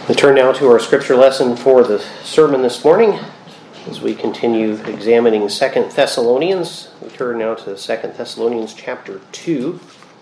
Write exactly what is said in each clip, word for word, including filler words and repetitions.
We turn now to our scripture lesson for the sermon this morning as we continue examining Second Thessalonians. We turn now to Second Thessalonians chapter two.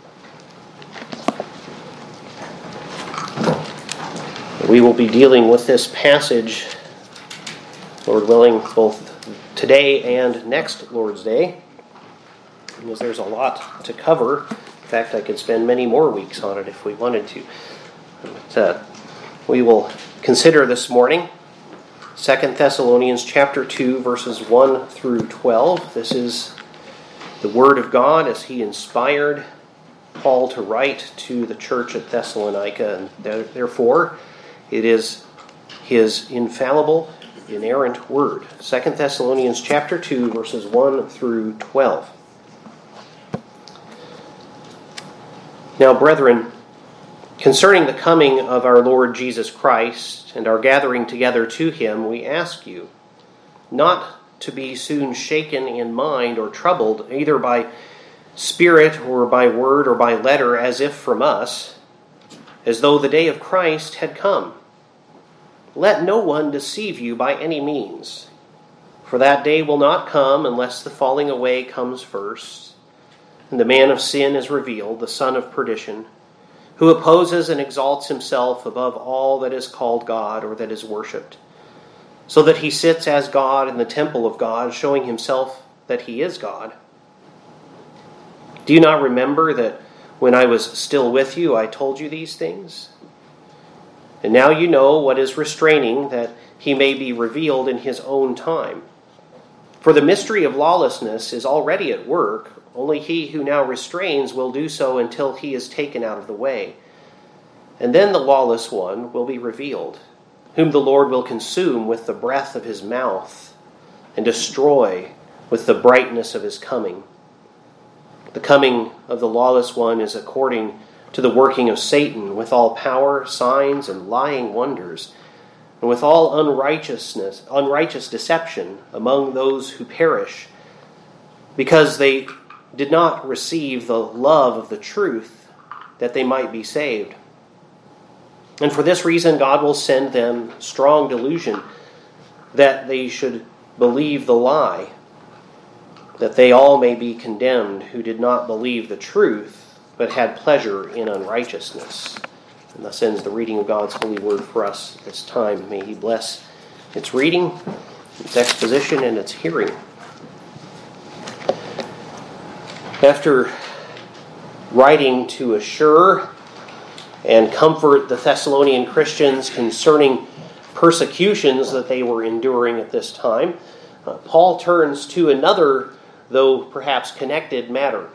We will be dealing with this passage, Lord willing, both today and next Lord's Day, because there's a lot to cover. In fact, I could spend many more weeks on it if we wanted to. But, uh, we will consider this morning Second Thessalonians chapter two, verses one through twelve. This is the Word of God as He inspired Paul to write to the church at Thessalonica, and therefore it is His infallible, inerrant Word. Second Thessalonians chapter two, verses one through twelve. Now, brethren, concerning the coming of our Lord Jesus Christ and our gathering together to Him, we ask you not to be soon shaken in mind or troubled, either by spirit or by word or by letter, as if from us, as though the day of Christ had come. Let no one deceive you by any means, for that day will not come unless the falling away comes first, and the man of sin is revealed, the son of perdition, who opposes and exalts himself above all that is called God or that is worshipped, so that he sits as God in the temple of God, showing himself that he is God. Do you not remember that when I was still with you, I told you these things? And now you know what is restraining, that he may be revealed in his own time. For the mystery of lawlessness is already at work. Only he who now restrains will do so until he is taken out of the way. And then the lawless one will be revealed, whom the Lord will consume with the breath of his mouth and destroy with the brightness of his coming. The coming of the lawless one is according to the working of Satan, with all power, signs, and lying wonders, and with all unrighteousness, unrighteous deception among those who perish, because they did not receive the love of the truth, that they might be saved. And for this reason God will send them strong delusion, that they should believe the lie, that they all may be condemned who did not believe the truth, but had pleasure in unrighteousness. And thus ends the reading of God's holy word for us this time. May He bless its reading, its exposition, and its hearing. After writing to assure and comfort the Thessalonian Christians concerning persecutions that they were enduring at this time, uh, Paul turns to another, though perhaps connected, matter.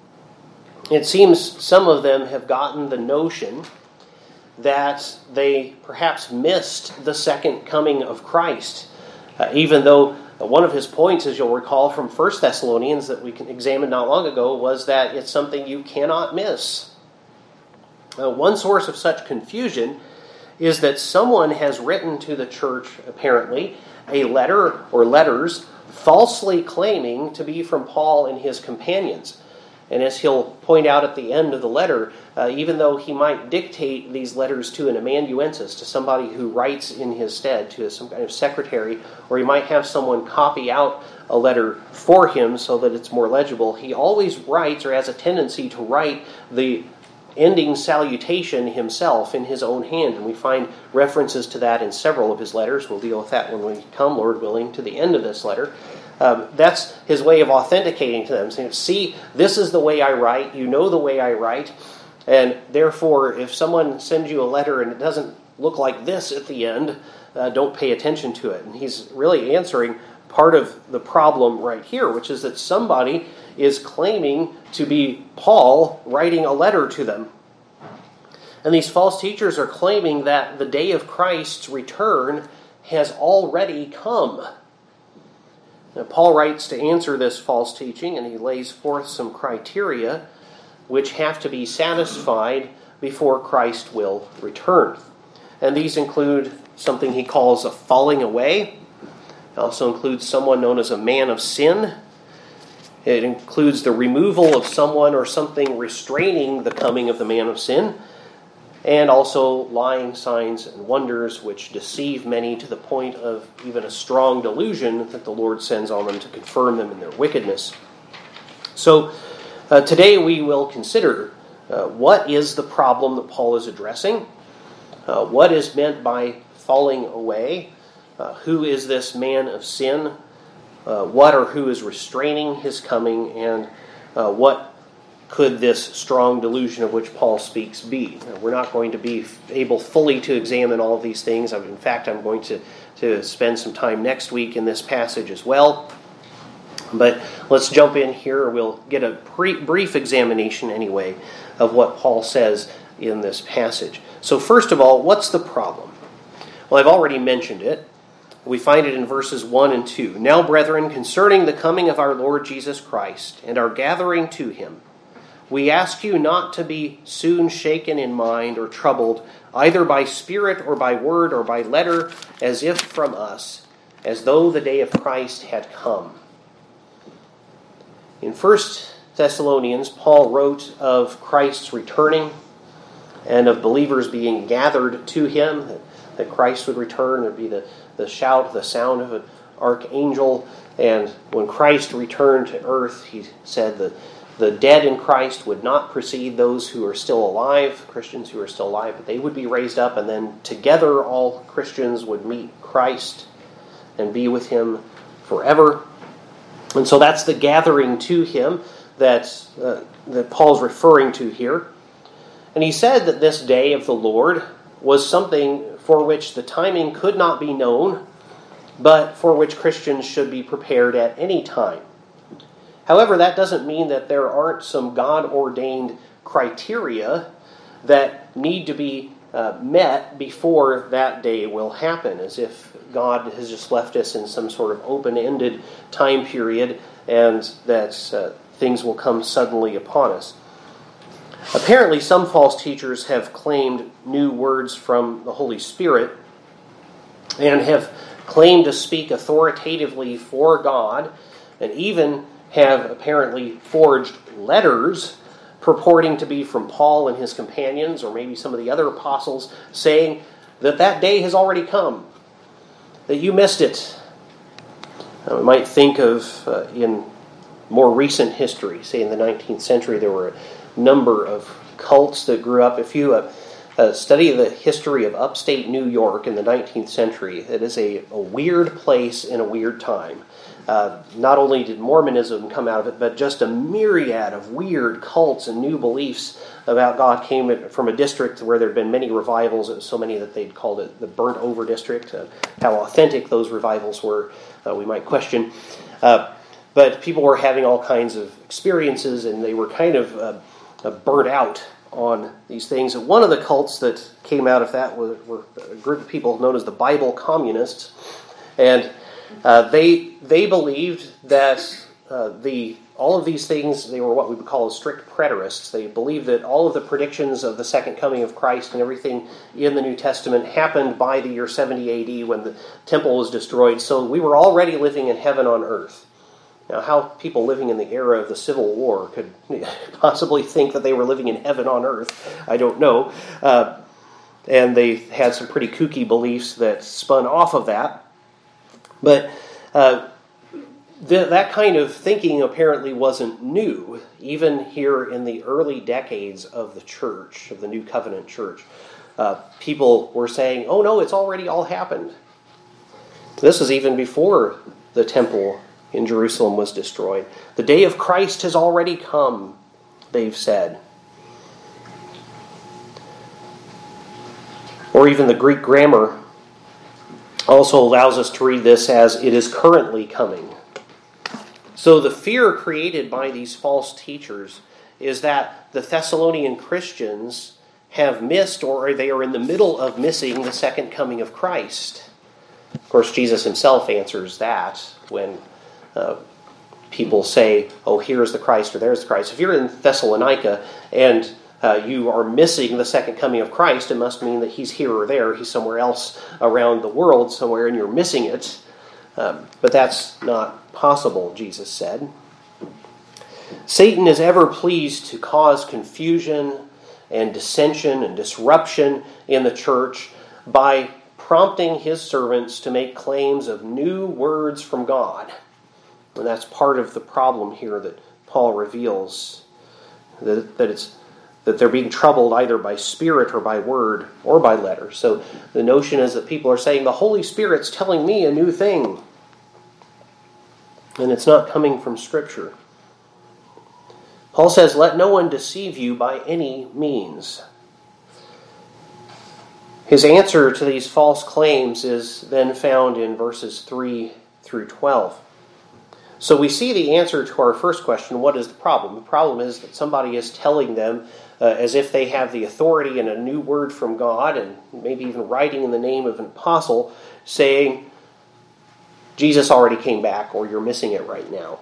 It seems some of them have gotten the notion that they perhaps missed the second coming of Christ, uh, even though one of his points, as you'll recall from First Thessalonians that we examined not long ago, was that it's something you cannot miss. Uh, one source of such confusion is that someone has written to the church, apparently, a letter or letters falsely claiming to be from Paul and his companions. And as he'll point out at the end of the letter, uh, even though he might dictate these letters to an amanuensis, to somebody who writes in his stead, to some kind of secretary, or he might have someone copy out a letter for him so that it's more legible, he always writes, or has a tendency to write, the ending salutation himself in his own hand. And we find references to that in several of his letters. We'll deal with that when we come, Lord willing, to the end of this letter. Um, that's his way of authenticating to them, saying, see, this is the way I write, you know the way I write, and therefore if someone sends you a letter and it doesn't look like this at the end, uh, don't pay attention to it. And he's really answering part of the problem right here, which is that somebody is claiming to be Paul writing a letter to them. And these false teachers are claiming that the day of Christ's return has already come. Now, Paul writes to answer this false teaching, and he lays forth some criteria which have to be satisfied before Christ will return. And these include something he calls a falling away. It also includes someone known as a man of sin. It includes the removal of someone or something restraining the coming of the man of sin. and also lying signs and wonders which deceive many to the point of even a strong delusion that the Lord sends on them to confirm them in their wickedness. So uh, today we will consider uh, what is the problem that Paul is addressing, uh, what is meant by falling away, uh, who is this man of sin, uh, what or who is restraining his coming, and uh, what could this strong delusion of which Paul speaks be. Now, we're not going to be able fully to examine all of these things. In fact, I'm going to, to spend some time next week in this passage as well. But let's jump in here. We'll get a pre- brief examination anyway of what Paul says in this passage. So first of all, what's the problem? Well, I've already mentioned it. We find it in verses one and two. Now, brethren, concerning the coming of our Lord Jesus Christ and our gathering to him, we ask you not to be soon shaken in mind or troubled, either by spirit or by word or by letter, as if from us, as though the day of Christ had come. In First Thessalonians, Paul wrote of Christ's returning and of believers being gathered to him, that, that Christ would return. There would be the, the shout, the sound of an archangel. And when Christ returned to earth, he said that the dead in Christ would not precede those who are still alive, Christians who are still alive, but they would be raised up, and then together all Christians would meet Christ and be with him forever. And so that's the gathering to him that, uh, that Paul's referring to here. And he said that this day of the Lord was something for which the timing could not be known, but for which Christians should be prepared at any time. However, that doesn't mean that there aren't some God-ordained criteria that need to be uh, met before that day will happen, as if God has just left us in some sort of open-ended time period and that uh, things will come suddenly upon us. Apparently, some false teachers have claimed new words from the Holy Spirit and have claimed to speak authoritatively for God, and even have apparently forged letters purporting to be from Paul and his companions, or maybe some of the other apostles, saying that that day has already come, that you missed it. Now, we might think of, uh, in more recent history, say in the nineteenth century, there were a number of cults that grew up. If you uh, uh, study the history of upstate New York in the nineteenth century, it is a, a weird place in a weird time. Uh, not only did Mormonism come out of it, but just a myriad of weird cults and new beliefs about God came from a district where there had been many revivals. It was so many that they'd called it the burnt over district. Uh, how authentic those revivals were, uh, we might question. Uh, but people were having all kinds of experiences, and they were kind of uh, uh, burnt out on these things. And one of the cults that came out of that were, were a group of people known as the Bible Communists. And Uh, they they believed that uh, the all of these things, they were what we would call strict preterists. They believed that all of the predictions of the second coming of Christ and everything in the New Testament happened by the year seventy A D when the temple was destroyed. So we were already living in heaven on earth. Now, how people living in the era of the Civil War could possibly think that they were living in heaven on earth, I don't know. Uh, and they had some pretty kooky beliefs that spun off of that. But uh, th- that kind of thinking apparently wasn't new, even here in the early decades of the church, of the New Covenant church. Uh, people were saying, oh no, it's already all happened. This is even before the temple in Jerusalem was destroyed. The day of Christ has already come, they've said. Or even the Greek grammar also allows us to read this as it is currently coming. So the fear created by these false teachers is that the Thessalonian Christians have missed, or they are in the middle of missing, the second coming of Christ. Of course, Jesus himself answers that when uh, people say, oh, here's the Christ or there's the Christ. If you're in Thessalonica and Uh, you are missing the second coming of Christ, it must mean that he's here or there. He's somewhere else around the world somewhere, and you're missing it. Um, but that's not possible, Jesus said. Satan is ever pleased to cause confusion and dissension and disruption in the church by prompting his servants to make claims of new words from God. And that's part of the problem here that Paul reveals, that, that it's that they're being troubled either by spirit or by word or by letter. So the notion is that people are saying, the Holy Spirit's telling me a new thing. And it's not coming from Scripture. Paul says, let no one deceive you by any means. His answer to these false claims is then found in verses three through twelve. So we see the answer to our first question, what is the problem? The problem is that somebody is telling them uh, as if they have the authority and a new word from God, and maybe even writing in the name of an apostle, saying, Jesus already came back, or you're missing it right now.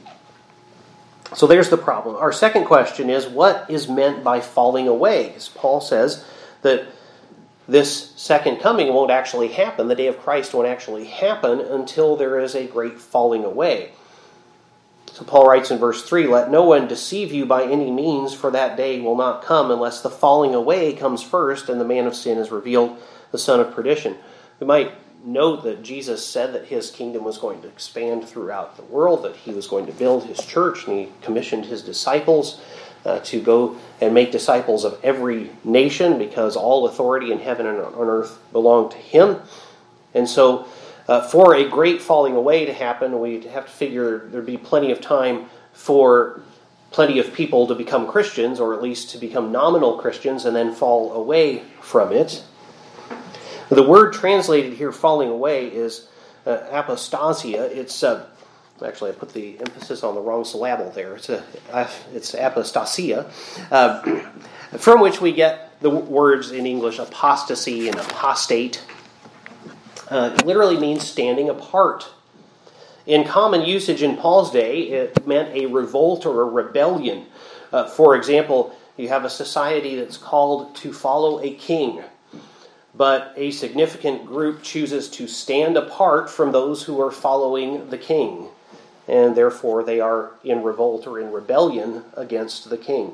So there's the problem. Our second question is, what is meant by falling away? As Paul says that this second coming won't actually happen. The day of Christ won't actually happen until there is a great falling away. So Paul writes in verse three, let no one deceive you by any means, for that day will not come unless the falling away comes first and the man of sin is revealed, the son of perdition. We might note that Jesus said that his kingdom was going to expand throughout the world, that he was going to build his church, and he commissioned his disciples uh, to go and make disciples of every nation, because all authority in heaven and on earth belonged to him. And so uh, for a great falling away to happen, we'd have to figure there'd be plenty of time for plenty of people to become Christians, or at least to become nominal Christians, and then fall away from it. The word translated here, falling away, is uh, apostasia. It's uh, actually I put the emphasis on the wrong syllable there. It's a, uh, it's apostasia, uh, from which we get the words in English apostasy and apostate. Uh, it literally means standing apart. In common usage in Paul's day, it meant a revolt or a rebellion. Uh, for example, you have a society that's called to follow a king, but a significant group chooses to stand apart from those who are following the king, and therefore they are in revolt or in rebellion against the king.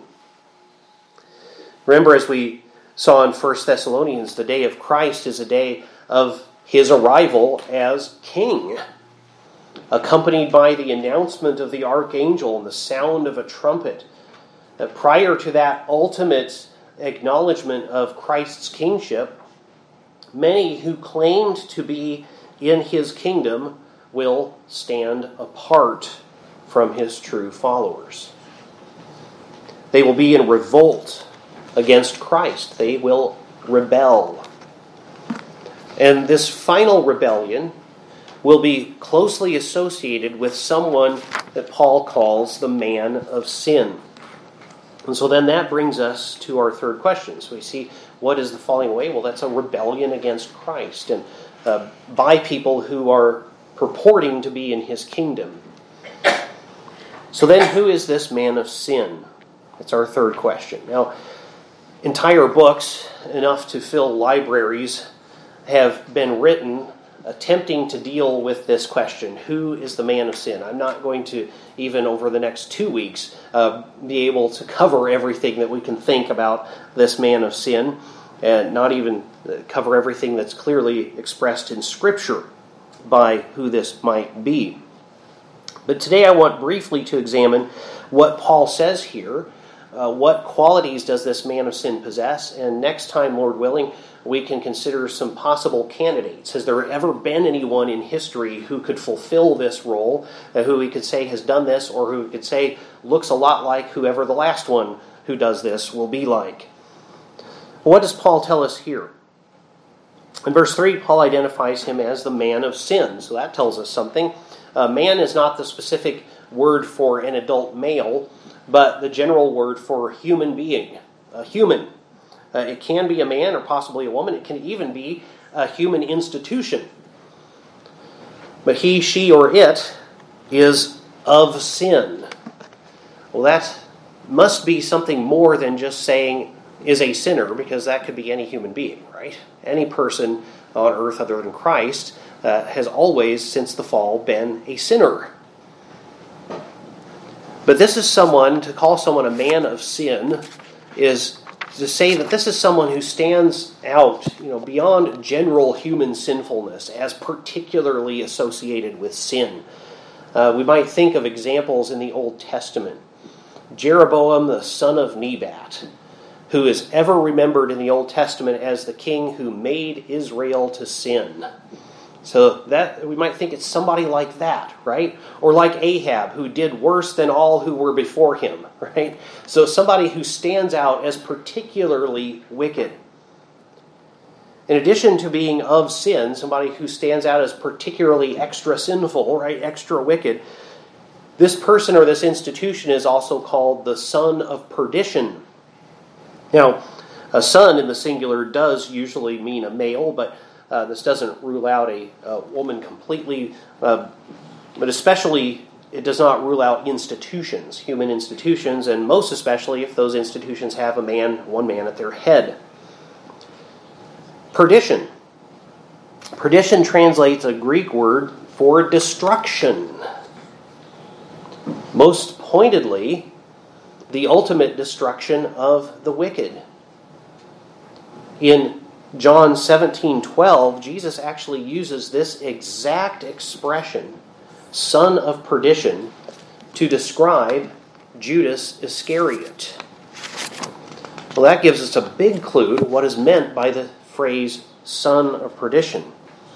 Remember, as we saw in First Thessalonians, the day of Christ is a day of his arrival as king, accompanied by the announcement of the archangel and the sound of a trumpet. That prior to that ultimate acknowledgement of Christ's kingship, many who claimed to be in his kingdom will stand apart from his true followers. They will be in revolt against Christ. They will rebel. And this final rebellion will be closely associated with someone that Paul calls the man of sin. And so then that brings us to our third question. So we see, what is the falling away? Well, that's a rebellion against Christ, and uh, by people who are purporting to be in his kingdom. So then who is this man of sin? That's our third question. Now, entire books, enough to fill libraries, have been written attempting to deal with this question. Who is the man of sin? I'm not going to, even over the next two weeks, uh, be able to cover everything that we can think about this man of sin, and not even cover everything that's clearly expressed in Scripture by who this might be. But today I want briefly to examine what Paul says here. Uh, what qualities does this man of sin possess? And next time, Lord willing, we can consider some possible candidates. Has there ever been anyone in history who could fulfill this role, uh, who we could say has done this, or who we could say looks a lot like whoever the last one who does this will be like? What does Paul tell us here? In verse three, Paul identifies him as the man of sin. So that tells us something. Uh, man is not the specific word for an adult male, but the general word for human being, a human. Uh, it can be a man or possibly a woman. It can even be a human institution. But he, she, or it is of sin. Well, that must be something more than just saying is a sinner, because that could be any human being, right? Any person on earth other than Christ uh, has always, since the fall, been a sinner. But this is someone, to call someone a man of sin is to say that this is someone who stands out, you know, beyond general human sinfulness as particularly associated with sin. Uh, we might think of examples in the Old Testament. Jeroboam, the son of Nebat, who is ever remembered in the Old Testament as the king who made Israel to sin. So that we might think it's somebody like that, right? Or like Ahab, who did worse than all who were before him, right? So somebody who stands out as particularly wicked. In addition to being of sin, somebody who stands out as particularly extra sinful, right? Extra wicked. This person or this institution is also called the son of perdition. Now, a son in the singular does usually mean a male, but Uh, this doesn't rule out a, a woman completely, uh, but especially it does not rule out institutions, human institutions, and most especially if those institutions have a man, one man at their head. Perdition. Perdition translates a Greek word for destruction. Most pointedly, the ultimate destruction of the wicked. In John seventeen twelve, Jesus actually uses this exact expression, son of perdition, to describe Judas Iscariot. Well, that gives us a big clue to what is meant by the phrase son of perdition.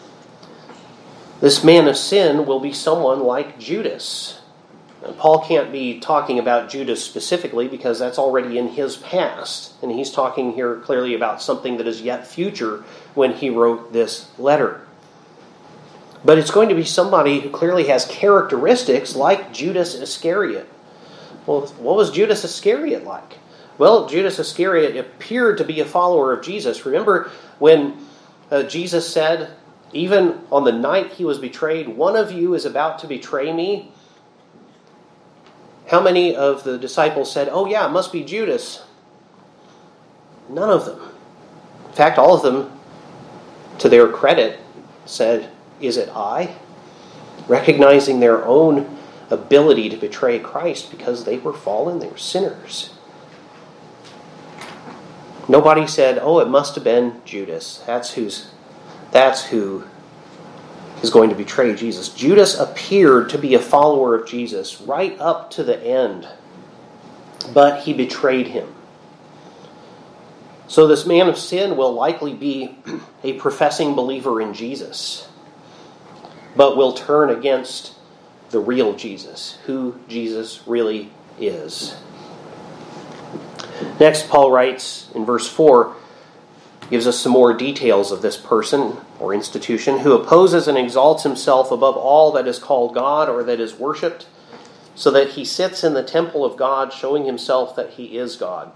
This man of sin will be someone like Judas. And Paul can't be talking about Judas specifically because that's already in his past. And he's talking here clearly about something that is yet future when he wrote this letter. But it's going to be somebody who clearly has characteristics like Judas Iscariot. Well, what was Judas Iscariot like? Well, Judas Iscariot appeared to be a follower of Jesus. Remember when uh, Jesus said, even on the night he was betrayed, one of you is about to betray me? How many of the disciples said, oh yeah, it must be Judas? None of them. In fact, all of them, to their credit, said, is it I? Recognizing their own ability to betray Christ because they were fallen, they were sinners. Nobody said, oh, it must have been Judas. That's who's, that's who is going to betray Jesus. Judas appeared to be a follower of Jesus right up to the end, but he betrayed him. So this man of sin will likely be a professing believer in Jesus, but will turn against the real Jesus, who Jesus really is. Next, Paul writes in verse four, gives us some more details of this person or institution who opposes and exalts himself above all that is called God or that is worshipped, so that he sits in the temple of God, showing himself that he is God.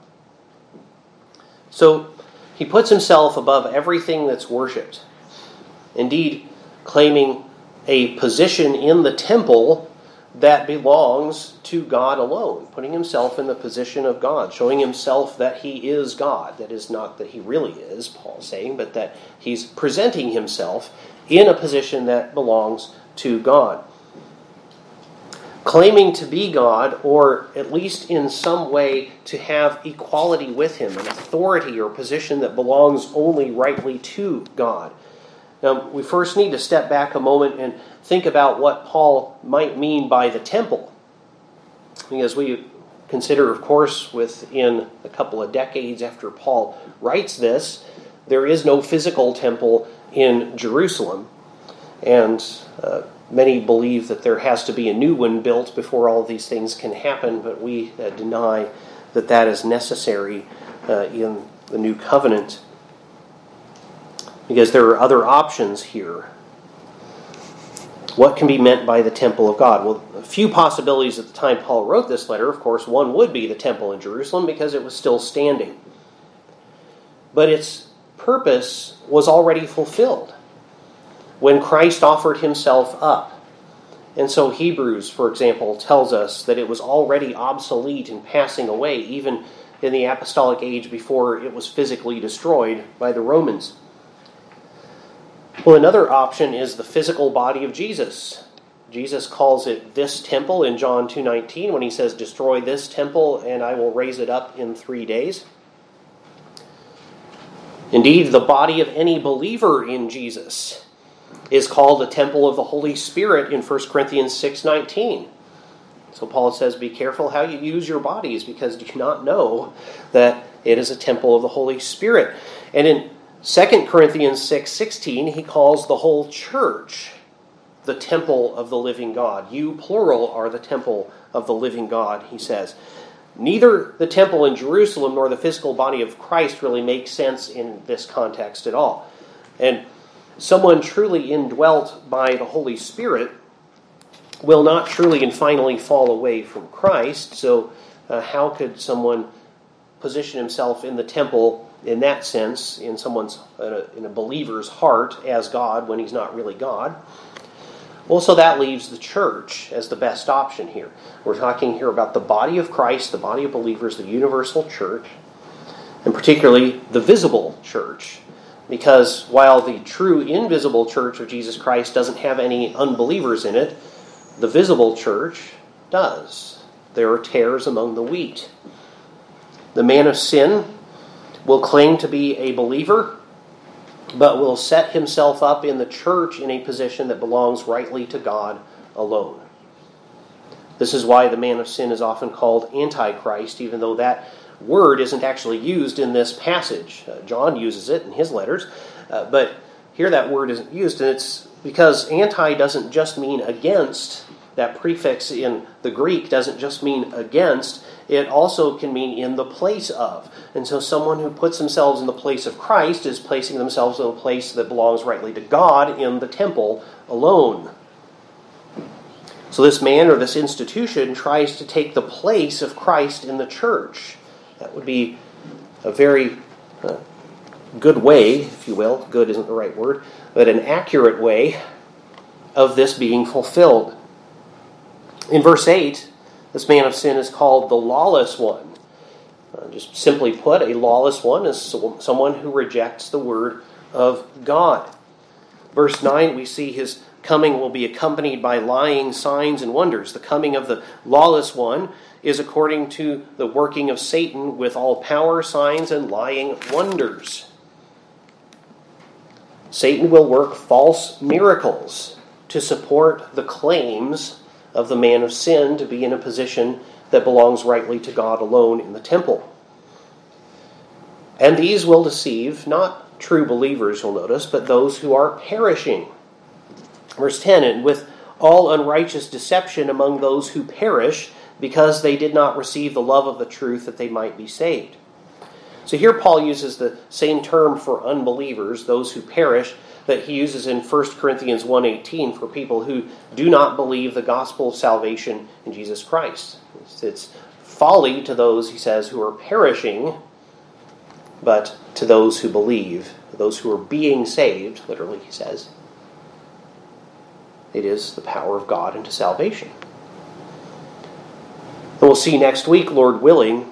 So he puts himself above everything that's worshipped. Indeed, claiming a position in the temple that belongs to God alone, putting himself in the position of God, showing himself that he is God. That is not that he really is, Paul's saying, but that he's presenting himself in a position that belongs to God. Claiming to be God, or at least in some way to have equality with him, an authority or position that belongs only rightly to God. Now, we first need to step back a moment and think about what Paul might mean by the temple. Because we consider, of course, within a couple of decades after Paul writes this, there is no physical temple in Jerusalem. And uh, many believe that there has to be a new one built before all these things can happen, but we uh, deny that that is necessary uh, in the new covenant. Because there are other options here. What can be meant by the temple of God? Well, a few possibilities at the time Paul wrote this letter. Of course, one would be the temple in Jerusalem because it was still standing. But its purpose was already fulfilled when Christ offered himself up. And so Hebrews, for example, tells us that it was already obsolete and passing away, even in the apostolic age before it was physically destroyed by the Romans. Well, another option is the physical body of Jesus. Jesus calls it this temple in John two nineteen when he says, destroy this temple and I will raise it up in three days. Indeed, the body of any believer in Jesus is called the temple of the Holy Spirit in First Corinthians six nineteen. So Paul says, be careful how you use your bodies, because do you not know that it is a temple of the Holy Spirit? And in Second Corinthians six sixteen, he calls the whole church the temple of the living God. You, plural, are the temple of the living God, he says. Neither the temple in Jerusalem nor the physical body of Christ really make sense in this context at all. And someone truly indwelt by the Holy Spirit will not truly and finally fall away from Christ. So uh, how could someone position himself in the temple in that sense, in someone's uh, in a believer's heart as God when he's not really God? Well, so that leaves the church as the best option here. We're talking here about the body of Christ, the body of believers, the universal church, and particularly the visible church. Because while the true invisible church of Jesus Christ doesn't have any unbelievers in it, the visible church does. There are tares among the wheat. The man of sin will claim to be a believer, but will set himself up in the church in a position that belongs rightly to God alone. This is why the man of sin is often called Antichrist, even though that word isn't actually used in this passage. Uh, John uses it in his letters, uh, but here that word isn't used, and it's because anti doesn't just mean against. That prefix in the Greek doesn't just mean against, it also can mean in the place of. And so someone who puts themselves in the place of Christ is placing themselves in a place that belongs rightly to God in the temple alone. So this man or this institution tries to take the place of Christ in the church. That would be a very uh, good way, if you will, good isn't the right word, but an accurate way of this being fulfilled. In verse eight, this man of sin is called the lawless one. Uh, just simply put, a lawless one is someone who rejects the word of God. Verse nine, we see his coming will be accompanied by lying signs and wonders. The coming of the lawless one is according to the working of Satan with all power, signs, and lying wonders. Satan will work false miracles to support the claims of the man of sin to be in a position that belongs rightly to God alone in the temple. And these will deceive not true believers, you'll notice, but those who are perishing. Verse ten, and with all unrighteous deception among those who perish, because they did not receive the love of the truth that they might be saved. So here Paul uses the same term for unbelievers, those who perish, that he uses in First Corinthians one eighteen for people who do not believe the gospel of salvation in Jesus Christ. It's, it's folly to those, he says, who are perishing, but to those who believe, those who are being saved, literally he says, it is the power of God unto salvation. And we'll see next week, Lord willing,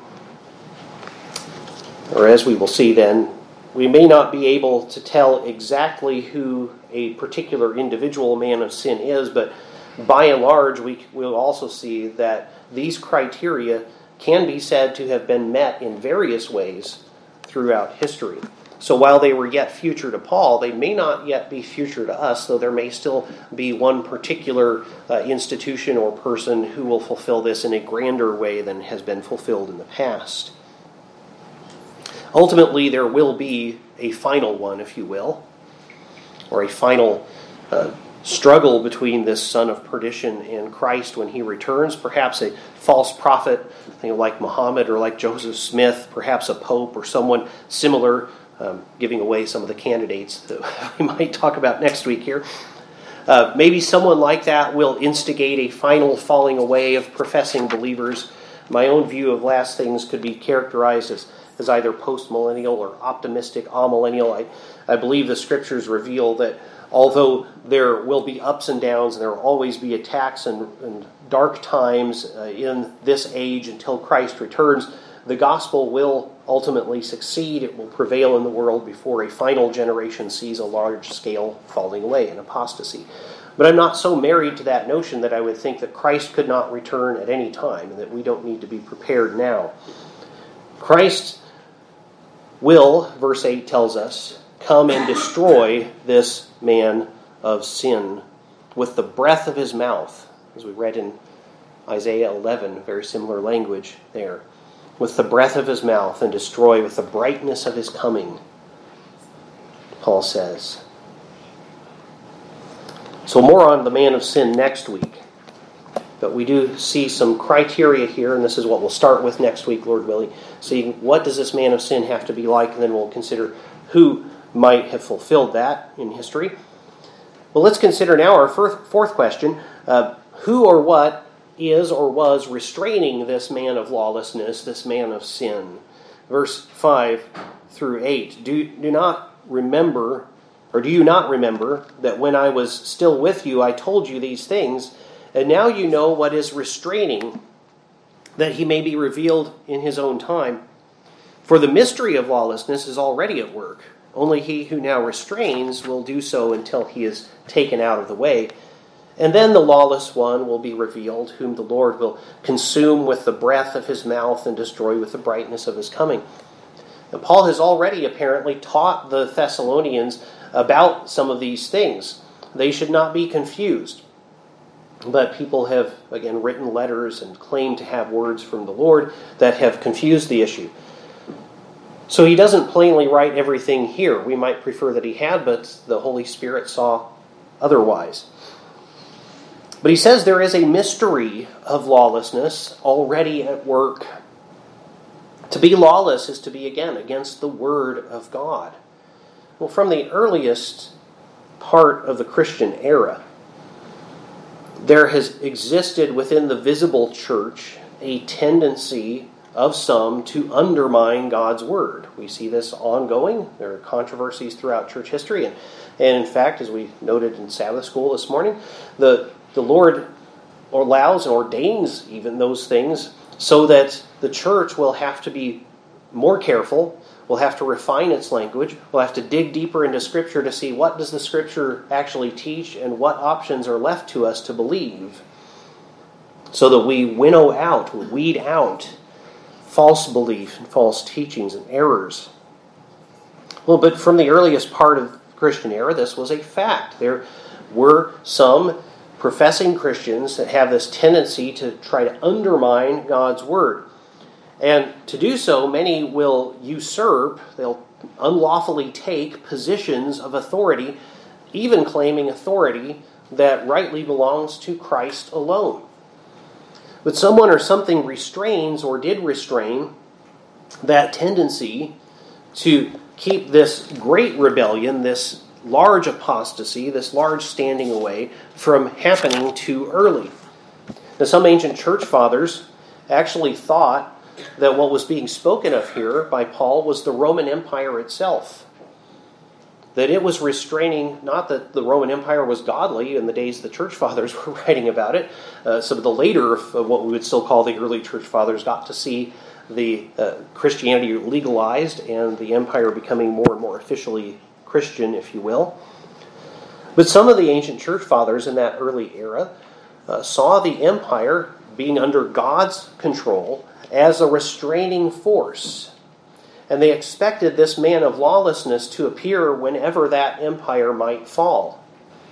or as we will see then, we may not be able to tell exactly who a particular individual man of sin is, but by and large, we will also see that these criteria can be said to have been met in various ways throughout history. So while they were yet future to Paul, they may not yet be future to us, though there may still be one particular uh, institution or person who will fulfill this in a grander way than has been fulfilled in the past. Ultimately, there will be a final one, if you will, or a final uh, struggle between this son of perdition and Christ when he returns. Perhaps a false prophet, you know, like Muhammad or like Joseph Smith, perhaps a pope or someone similar, um, giving away some of the candidates that we might talk about next week here. Uh, maybe someone like that will instigate a final falling away of professing believers. My own view of last things could be characterized as as either post-millennial or optimistic amillennial. I, I believe the scriptures reveal that although there will be ups and downs, and there will always be attacks and, and dark times uh, in this age until Christ returns, the gospel will ultimately succeed. It will prevail in the world before a final generation sees a large-scale falling away and apostasy. But I'm not so married to that notion that I would think that Christ could not return at any time and that we don't need to be prepared now. Christ will, verse eight tells us, come and destroy this man of sin with the breath of his mouth, as we read in Isaiah eleven, very similar language there. With the breath of his mouth, and destroy with the brightness of his coming, Paul says. So more on the man of sin next week. But we do see some criteria here, and this is what we'll start with next week, Lord willing. Seeing what does this man of sin have to be like, and then we'll consider who might have fulfilled that in history. Well, let's consider now our fourth question. Uh, who or what is or was restraining this man of lawlessness, this man of sin? Verse five through eight. Do, do not remember, or do you not remember, that when I was still with you, I told you these things, and now you know what is restraining, that he may be revealed in his own time. For the mystery of lawlessness is already at work. Only he who now restrains will do so until he is taken out of the way. And then the lawless one will be revealed, whom the Lord will consume with the breath of his mouth and destroy with the brightness of his coming. And Paul has already apparently taught the Thessalonians about some of these things. They should not be confused. But people have, again, written letters and claimed to have words from the Lord that have confused the issue. So he doesn't plainly write everything here. We might prefer that he had, but the Holy Spirit saw otherwise. But he says there is a mystery of lawlessness already at work. To be lawless is to be, again, against the Word of God. Well, from the earliest part of the Christian era, there has existed within the visible church a tendency of some to undermine God's Word. We see this ongoing. There are controversies throughout church history. And, and in fact, as we noted in Sabbath school this morning, the, the Lord allows and ordains even those things so that the church will have to be more careful, will have to refine its language, will have to dig deeper into Scripture to see what does the Scripture actually teach and what options are left to us to believe, so that we winnow out, weed out false belief and false teachings and errors. Well, but from the earliest part of the Christian era, this was a fact. There were some professing Christians that have this tendency to try to undermine God's Word. And to do so, many will usurp, they'll unlawfully take positions of authority, even claiming authority that rightly belongs to Christ alone. But someone or something restrains or did restrain that tendency to keep this great rebellion, this large apostasy, this large standing away from happening too early. Now, some ancient church fathers actually thought that what was being spoken of here by Paul was the Roman Empire itself. That it was restraining, not that the Roman Empire was godly in the days the church fathers were writing about it. Uh, some of the later, of what we would still call the early church fathers, got to see the uh, Christianity legalized and the empire becoming more and more officially Christian, if you will. But some of the ancient church fathers in that early era uh, saw the empire being under God's control as a restraining force. And they expected this man of lawlessness to appear whenever that empire might fall.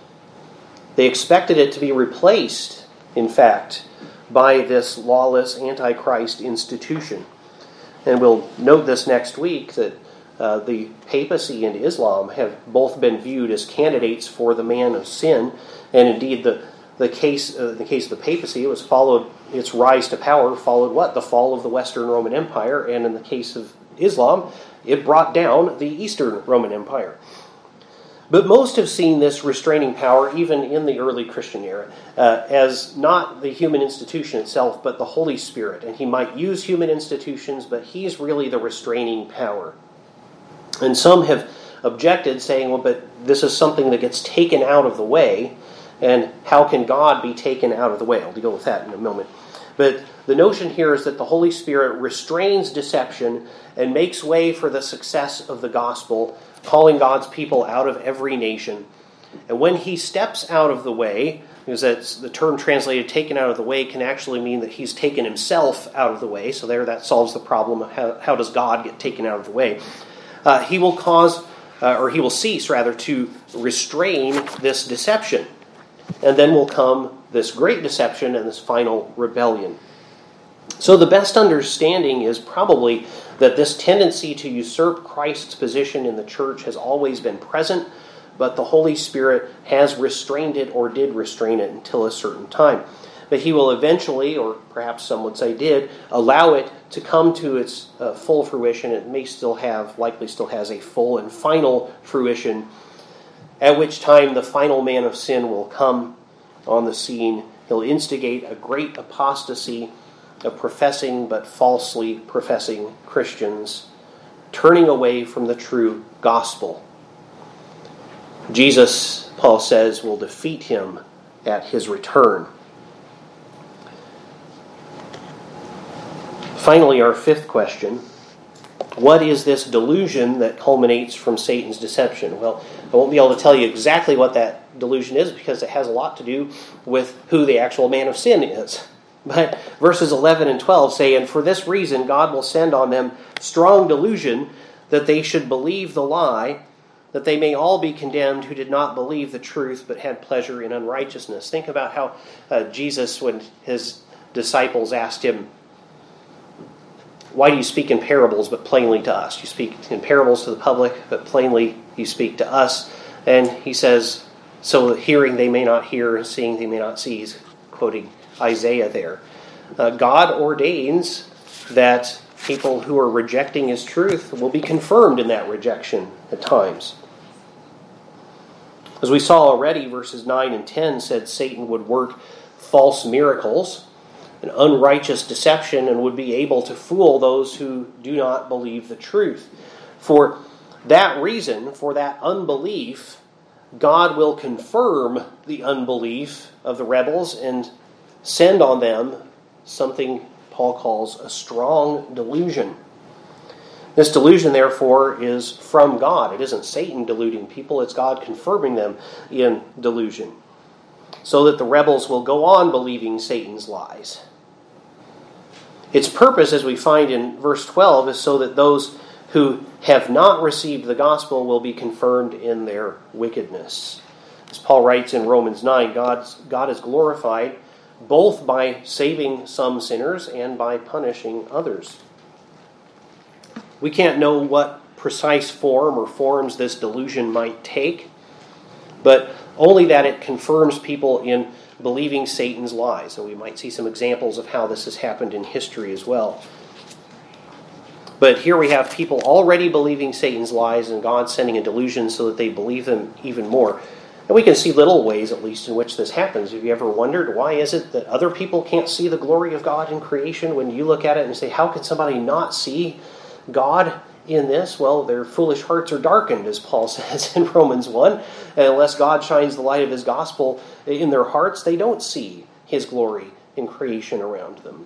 They expected it to be replaced, in fact, by this lawless Antichrist institution. And we'll note this next week, that uh, the papacy and Islam have both been viewed as candidates for the man of sin. And indeed, the The case, uh, the case of the papacy, it was followed, its rise to power followed what? The fall of the Western Roman Empire. And in the case of Islam, it brought down the Eastern Roman Empire. But most have seen this restraining power, even in the early Christian era, uh, as not the human institution itself, but the Holy Spirit. And he might use human institutions, but he's really the restraining power. And some have objected, saying, well, but this is something that gets taken out of the way. And how can God be taken out of the way? I'll deal with that in a moment. But the notion here is that the Holy Spirit restrains deception and makes way for the success of the gospel, calling God's people out of every nation. And when he steps out of the way, because that's the term translated taken out of the way can actually mean that he's taken himself out of the way. So there, that solves the problem of how, how does God get taken out of the way. uh, he will cause, uh, or he will cease rather, to restrain this deception. And then will come this great deception and this final rebellion. So the best understanding is probably that this tendency to usurp Christ's position in the church has always been present, but the Holy Spirit has restrained it or did restrain it until a certain time. But he will eventually, or perhaps some would say did, allow it to come to its uh, full fruition. It may still have, likely still has a full and final fruition, at which time the final man of sin will come on the scene. He'll instigate a great apostasy of professing but falsely professing Christians, turning away from the true gospel. Jesus, Paul says, will defeat him at his return. Finally, our fifth question: what is this delusion that culminates from Satan's deception? Well, I won't be able to tell you exactly what that delusion is because it has a lot to do with who the actual man of sin is. But verses eleven and twelve say, "And for this reason God will send on them strong delusion, that they should believe the lie, that they may all be condemned who did not believe the truth, but had pleasure in unrighteousness." Think about how uh, Jesus, when his disciples asked him, "Why do you speak in parables, but plainly to us? You speak in parables to the public, but plainly you speak to us." And he says, "So hearing they may not hear, seeing they may not see." He's quoting Isaiah there. Uh, God ordains that people who are rejecting his truth will be confirmed in that rejection at times. As we saw already, verses nine and ten said Satan would work false miracles, an unrighteous deception, and would be able to fool those who do not believe the truth. For that reason, for that unbelief, God will confirm the unbelief of the rebels and send on them something Paul calls a strong delusion. This delusion, therefore, is from God. It isn't Satan deluding people, it's God confirming them in delusion, so that the rebels will go on believing Satan's lies. Its purpose, as we find in verse twelve, is so that those who have not received the gospel will be confirmed in their wickedness. As Paul writes in Romans nine, God's, God is glorified both by saving some sinners and by punishing others. We can't know what precise form or forms this delusion might take, but only that it confirms people in believing Satan's lies. And we might see some examples of how this has happened in history as well. But here we have people already believing Satan's lies and God sending a delusion so that they believe them even more. And we can see little ways, at least, in which this happens. Have you ever wondered, why is it that other people can't see the glory of God in creation when you look at it and say, how could somebody not see God in this? Well, their foolish hearts are darkened, as Paul says in Romans one. And unless God shines the light of his gospel in their hearts, they don't see his glory in creation around them.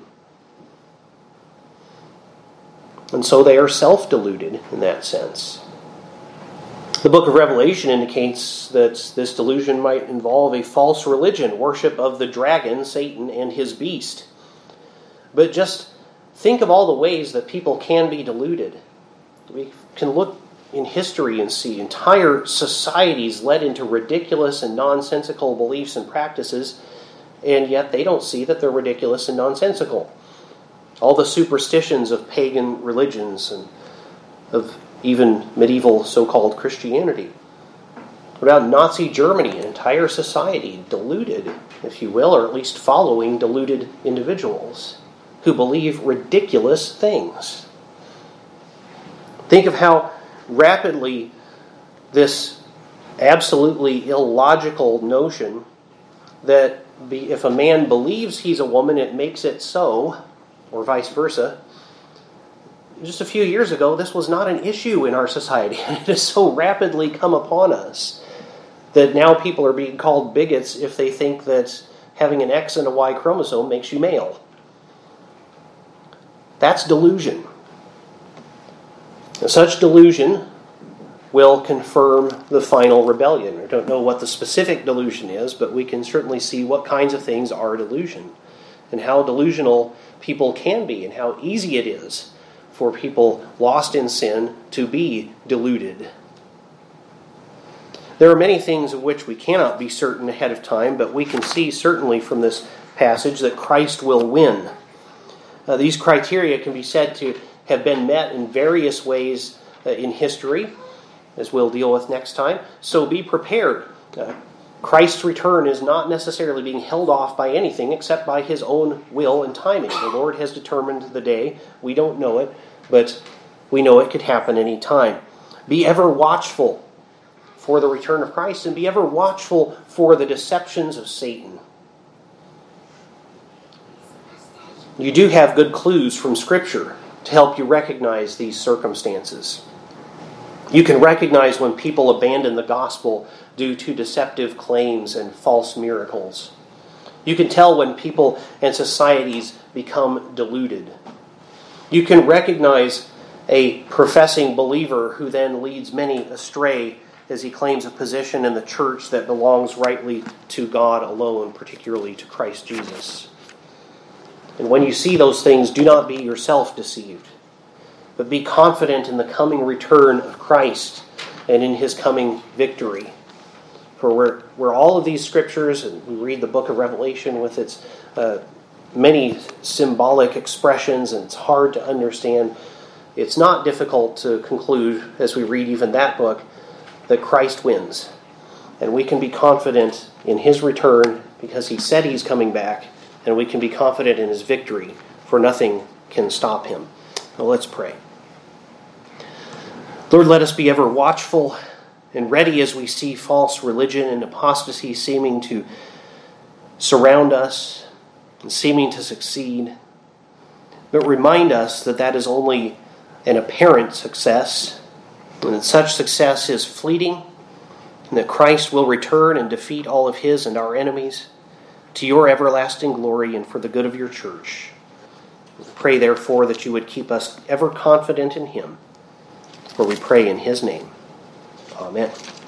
And so they are self-deluded in that sense. The book of Revelation indicates that this delusion might involve a false religion, worship of the dragon, Satan, and his beast. But just think of all the ways that people can be deluded. We can look in history and see entire societies led into ridiculous and nonsensical beliefs and practices, and yet they don't see that they're ridiculous and nonsensical. All the superstitions of pagan religions and of even medieval so-called Christianity. What about Nazi Germany, an entire society deluded, if you will, or at least following deluded individuals who believe ridiculous things. Think of how rapidly this absolutely illogical notion that be, if a man believes he's a woman, it makes it so, or vice versa. Just a few years ago, this was not an issue in our society. It has so rapidly come upon us that now people are being called bigots if they think that having an X and a Y chromosome makes you male. That's delusion. And such delusion will confirm the final rebellion. I don't know what the specific delusion is, but we can certainly see what kinds of things are delusion and how delusional people can be and how easy it is for people lost in sin to be deluded. There are many things of which we cannot be certain ahead of time, but we can see certainly from this passage that Christ will win. Uh, these criteria can be said to have been met in various ways uh, in history, as we'll deal with next time. So be prepared. Uh, Christ's return is not necessarily being held off by anything except by his own will and timing. The Lord has determined the day. We don't know it, but we know it could happen any time. Be ever watchful for the return of Christ, and be ever watchful for the deceptions of Satan. You do have good clues from Scripture to help you recognize these circumstances. You can recognize when people abandon the gospel due to deceptive claims and false miracles. You can tell when people and societies become deluded. You can recognize a professing believer who then leads many astray as he claims a position in the church that belongs rightly to God alone, particularly to Christ Jesus. And when you see those things, do not be yourself deceived, but be confident in the coming return of Christ and in his coming victory. For where, where all of these scriptures, and we read the book of Revelation with its uh, many symbolic expressions, and it's hard to understand, it's not difficult to conclude, as we read even that book, that Christ wins. And we can be confident in his return because he said he's coming back, and we can be confident in his victory, for nothing can stop him. Well, let's pray. Lord, let us be ever watchful and ready as we see false religion and apostasy seeming to surround us and seeming to succeed. But remind us that that is only an apparent success, and that such success is fleeting, and that Christ will return and defeat all of his and our enemies to your everlasting glory and for the good of your church. We pray, therefore, that you would keep us ever confident in him, for we pray in his name. Amen.